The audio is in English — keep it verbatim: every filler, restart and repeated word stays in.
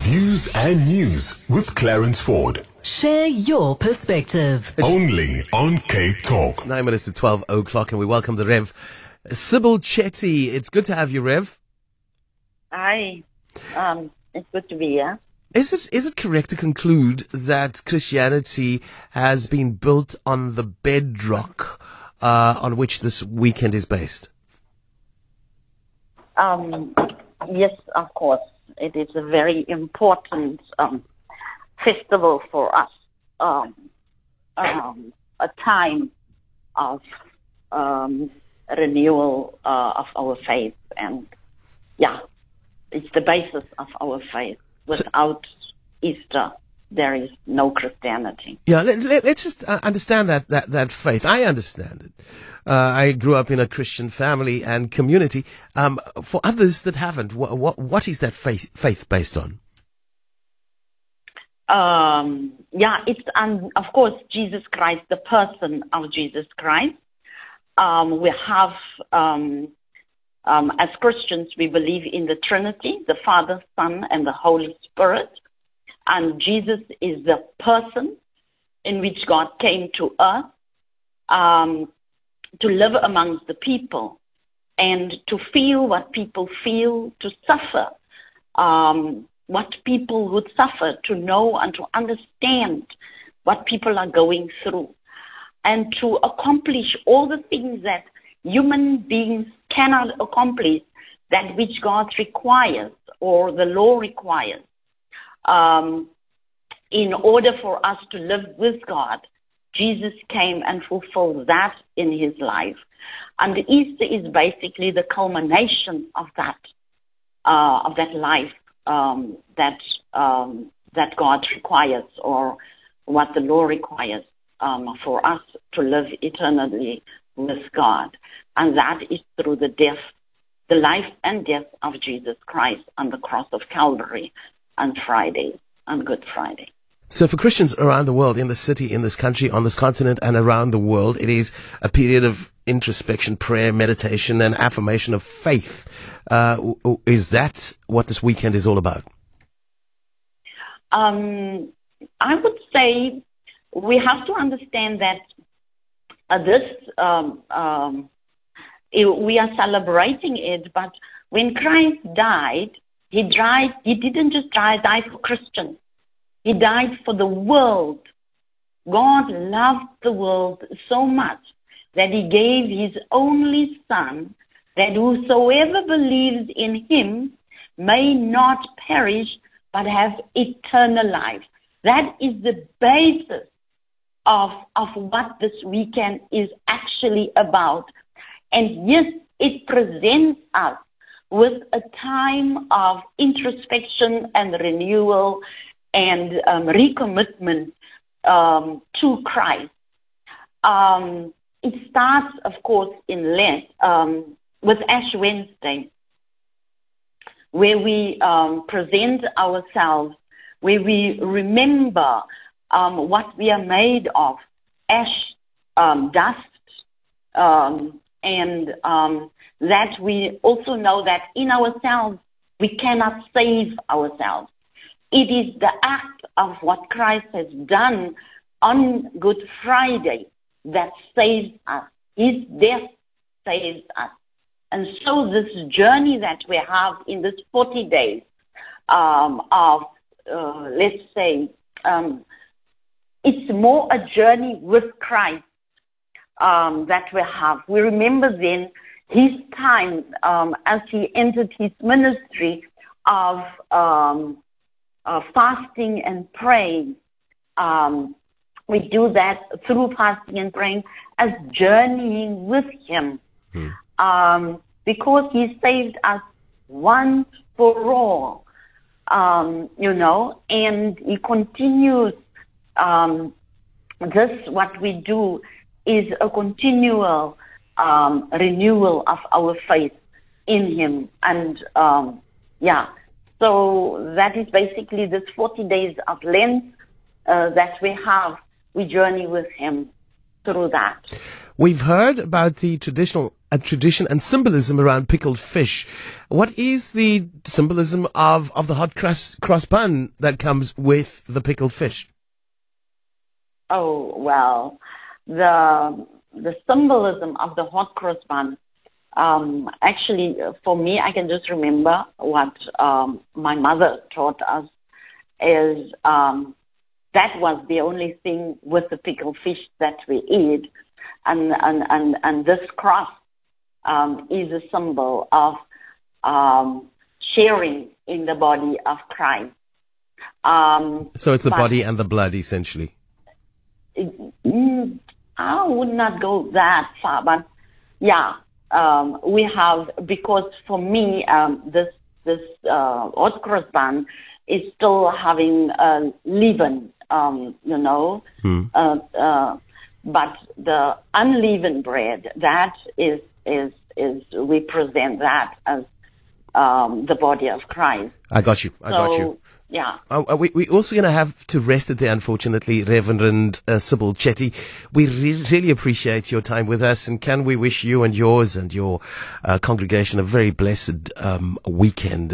Views and News with Clarence Ford. Share your perspective. Only on Cape Talk. Nine minutes to twelve o'clock, and we welcome the Rev Sybil Chetty. It's good to have you, Rev. Hi. Um, it's good to be here. Is it is it correct to conclude that Christianity has been built on the bedrock uh, on which this weekend is based? Um, yes, of course. It is a very important um, festival for us. Um, um, a time of um, renewal uh, of our faith, and yeah, it's the basis of our faith. Without Easter, there is no Christianity. Yeah, let, let, let's just uh, understand that, that, that faith. I understand it. Uh, I grew up in a Christian family and community. Um, for others that haven't, what, what, what is that faith, faith based on? Um, yeah, it's, um, of course, Jesus Christ, the person of Jesus Christ. Um, we have... Um, Um, as Christians, we believe in the Trinity, the Father, Son, and the Holy Spirit. And Jesus is the person in which God came to earth um, to live amongst the people and to feel what people feel, to suffer um, what people would suffer, to know and to understand what people are going through, and to accomplish all the things that human beings cannot accomplish, that which God requires or the law requires. Um, in order for us to live with God, Jesus came and fulfilled that in his life. And Easter is basically the culmination of that, uh, of that life um, that um, that God requires, or what the law requires um, for us to live eternally with God. And that is through the death, the life and death of Jesus Christ on the cross of Calvary on Friday, on Good Friday. So for Christians around the world, in the city, in this country, on this continent, and around the world, it is a period of introspection, prayer, meditation, and affirmation of faith. Uh, is that what this weekend is all about? Um, I would say we have to understand that uh, this... Um, um, we are celebrating it, but when Christ died, he died, he didn't just die, die for Christians. He died for the world. God loved the world so much that he gave his only Son, that whosoever believes in him may not perish, but have eternal life. That is the basis of, of what this weekend is actually about. And yes, it presents us with a time of introspection and renewal and um, recommitment um, to Christ. Um, it starts, of course, in Lent um, with Ash Wednesday, where we um, present ourselves, where we remember um, what we are made of, ash, um, dust, um, and um, that we also know that in ourselves we cannot save ourselves. It is the act of what Christ has done on Good Friday that saves us. His death saves us. And so this journey that we have in this forty days um, of, uh, let's say, um, it's more a journey with Christ Um, that we have. We remember then his time um, as he entered his ministry of um, uh, fasting and praying. Um, we do that through fasting and praying as journeying with him hmm. um, because he saved us once for all, um, you know, and he continues um, this, what we do is a continual um, renewal of our faith in him. And, um, yeah, so that is basically this forty days of Lent uh, that we have. We journey with him through that. We've heard about the traditional uh, tradition and symbolism around pickled fish. What is the symbolism of, of the hot cross, cross bun that comes with the pickled fish? Oh, well, the the symbolism of the hot cross bun, um, actually, for me, I can just remember what um, my mother taught us is um, that was the only thing with the pickled fish that we eat. And, and, and, and this cross um, is a symbol of um, sharing in the body of Christ. Um, so it's the but, body and the blood, essentially. I would not go that far, but yeah, um, we have, because for me, um, this this uh, hot cross bun is still having uh, leaven, um, you know, Hmm. uh, uh, but the unleavened bread, that is is is we present that as um, the body of Christ. I got you. I so, got you. Yeah. Uh, we, we're also going to have to rest it there, unfortunately, Reverend uh, Sybil Chetty. We re- really appreciate your time with us, and can we wish you and yours and your uh, congregation a very blessed um, weekend.